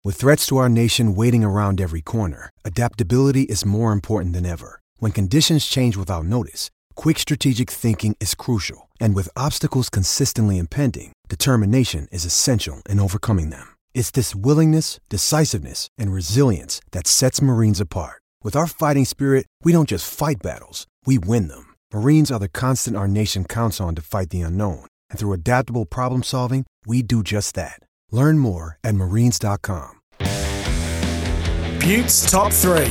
With threats to our nation waiting around every corner, adaptability is more important than ever. When conditions change without notice, quick strategic thinking is crucial. And with obstacles consistently impending, determination is essential in overcoming them. It's this willingness, decisiveness, and resilience that sets Marines apart. With our fighting spirit, we don't just fight battles, we win them. Marines are the constant our nation counts on to fight the unknown. And through adaptable problem solving, we do just that. Learn more at marines.com. Buttes Top 3.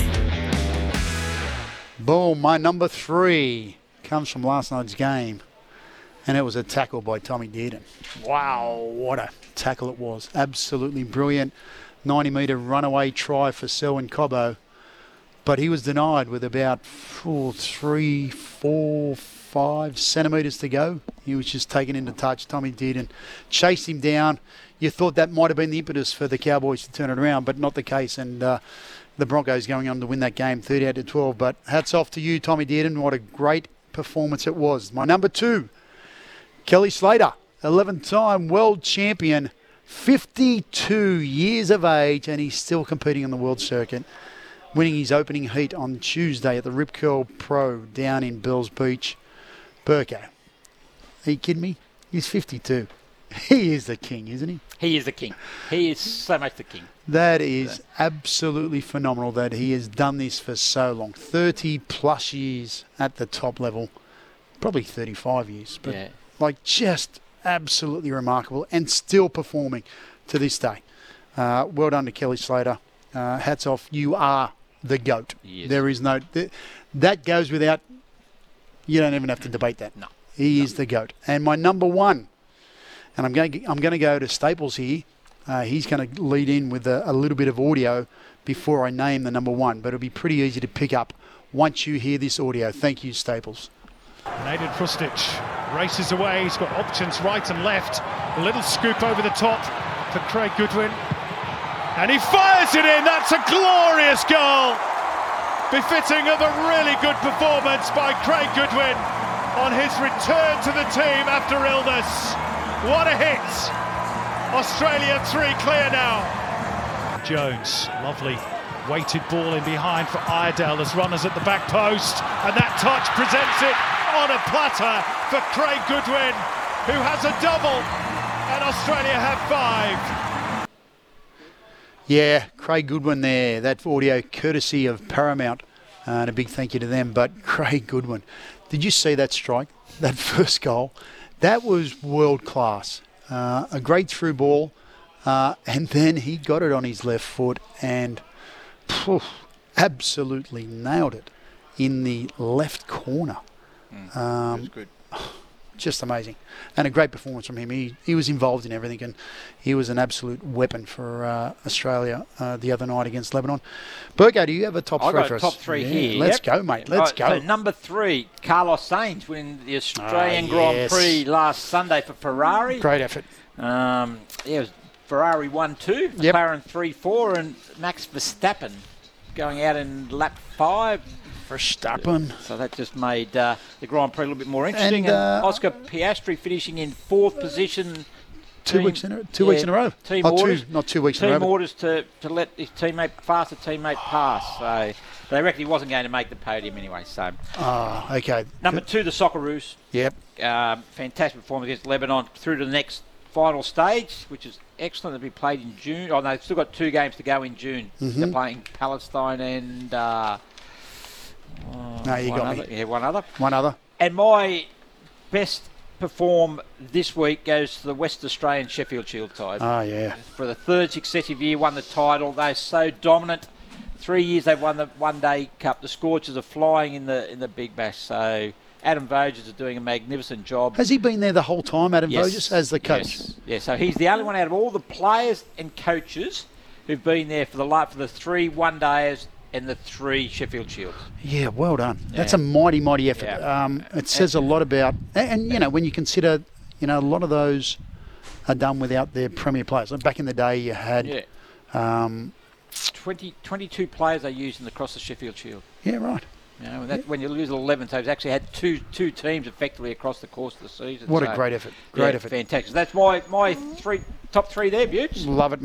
Boom, my number 3 comes from last night's game, and it was a tackle by Tommy Dearden. Wow, what a tackle it was. Absolutely brilliant. 90-metre runaway try for Selwyn Cobbo, but he was denied with about 3, 4, 5 centimetres to go. He was just taken into touch. Tommy Dearden chased him down. You thought that might have been the impetus for the Cowboys to turn it around, but not the case. And the Broncos going on to win that game 38-12. But hats off to you, Tommy Dearden. What a great performance it was. My number 2, Kelly Slater, 11-time world champion, 52 years of age, and he's still competing on the world circuit, winning his opening heat on Tuesday at the Rip Curl Pro down in Bells Beach. Burko, are you kidding me? He's 52. He is the king, isn't he? He is the king. He is so much the king. That is absolutely phenomenal that he has done this for so long. 30 plus years at the top level. Probably 35 years. But just absolutely remarkable and still performing to this day. Well done to Kelly Slater. Hats off. You are the GOAT. There is no... That goes without... You don't even have to debate that. No. He is the GOAT. And my number 1... And I'm going to go to Staples here. He's going to lead in with a little bit of audio before I name the number 1. But it'll be pretty easy to pick up once you hear this audio. Thank you, Staples. Naden Krustic races away. He's got options right and left. A little scoop over the top for Craig Goodwin. And he fires it in. That's a glorious goal. Befitting of a really good performance by Craig Goodwin on his return to the team after illness. What a hit! Australia 3 clear now. Jones, lovely weighted ball in behind for Iredale as runners at the back post, and that touch presents it on a platter for Craig Goodwin, who has a double, and Australia have 5. Yeah, Craig Goodwin there. That audio courtesy of Paramount, and a big thank you to them. But Craig Goodwin, did you see that strike? That first goal? That was world class. A great through ball, and then he got it on his left foot and absolutely nailed it in the left corner. It was good. Just amazing. And a great performance from him. He was involved in everything, and he was an absolute weapon for Australia the other night against Lebanon. Burko, do you have a top 3 for us? I've got a top 3 here. Let's go, mate. Let's go. So number 3, Carlos Sainz winning the Australian Grand Prix last Sunday for Ferrari. Great effort. It was Ferrari 1-2, McLaren 3-4, and Max Verstappen going out in lap 5. Verstappen. So that just made the Grand Prix a little bit more interesting. And Oscar Piastri finishing in 4th position. 2 weeks in a row. Team orders, not 2 weeks in a row. Team orders to let his faster teammate pass. So they reckon he wasn't going to make the podium anyway. So. Okay. Number 2, the Socceroos. Yep. Fantastic performance against Lebanon through to the next final stage, which is excellent to be played in June. Oh, no, they've still got 2 games to go in June. Mm-hmm. They're playing Palestine and... no, you got me. Yeah, one other. One other. And my best perform this week goes to the West Australian Sheffield Shield side. Oh, yeah. For the 3rd successive year, won the title. They're so dominant. 3 years they've won the One Day Cup. The Scorchers are flying in the Big Bash. So Adam Voges is doing a magnificent job. Has he been there the whole time, Adam Voges, as the coach? Yes. Yeah, so he's the only one out of all the players and coaches who've been there for the 3 one-dayers and the 3 Sheffield Shields. Yeah, well done. Yeah. That's a mighty, mighty effort. Yeah. It says a lot about... And, you know, when you consider, you know, a lot of those are done without their premier players. Like back in the day, you had... 22 players they used across the Sheffield Shield. Yeah, right. You know, when you lose 11, so it's actually had two teams effectively across the course of the season. What a great effort. Great effort. Fantastic. So that's my top 3 there, Butts. Love it.